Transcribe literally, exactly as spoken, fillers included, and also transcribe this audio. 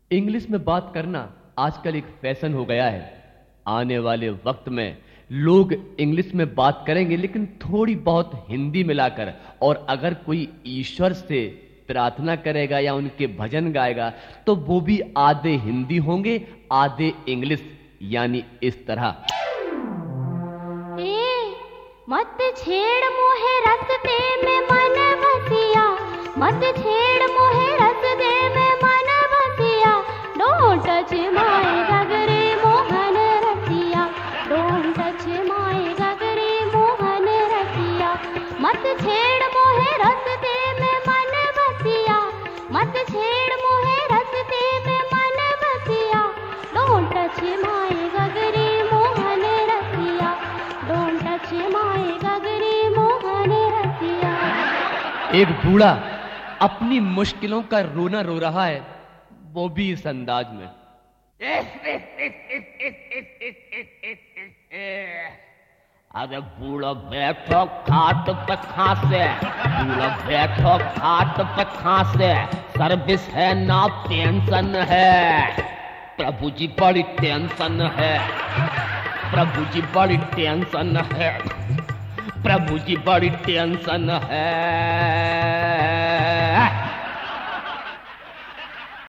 English में बात करना आजकल एक फैशन हो गया है। आने वाले वक्त में लोग इंग्लिश में बात करेंगे, लेकिन थोड़ी बहुत हिंदी मिलाकर। और अगर कोई ईश्वर से प्रार्थना करेगा या उनके भजन गाएगा तो वो भी आधे हिंदी होंगे आधे इंग्लिश, यानी इस तरह। ए, मत छेड़ मोहे रस्ते में मन बसिया, मत छेड़ मोहे रस्ते में मन बसिया। डोंट टच माय गगरे मोहन रसिया, डोंट टच माय गगरे मोहन रसिया। मत छेड़ मोहे रस्ते में मन बसिया, मत छेड़ मोहे रस्ते में मन बसिया। डोंट टच माय गगरे मोहन रसिया, डोंट टच माय गगरे मोहन रसिया। एक बूढ़ा अपनी मुश्किलों का रोना रो रहा है, वो भी इस अंदाज में। अरे बूढ़ा बैठो खाट पे खांसे, बूढ़ा बैठो खाट पे खांसे। सर्विस है ना पेंशन है, प्रभु जी बड़ी टेंशन है, प्रभु जी बड़ी टेंशन है, प्रभु जी बड़ी टेंशन है।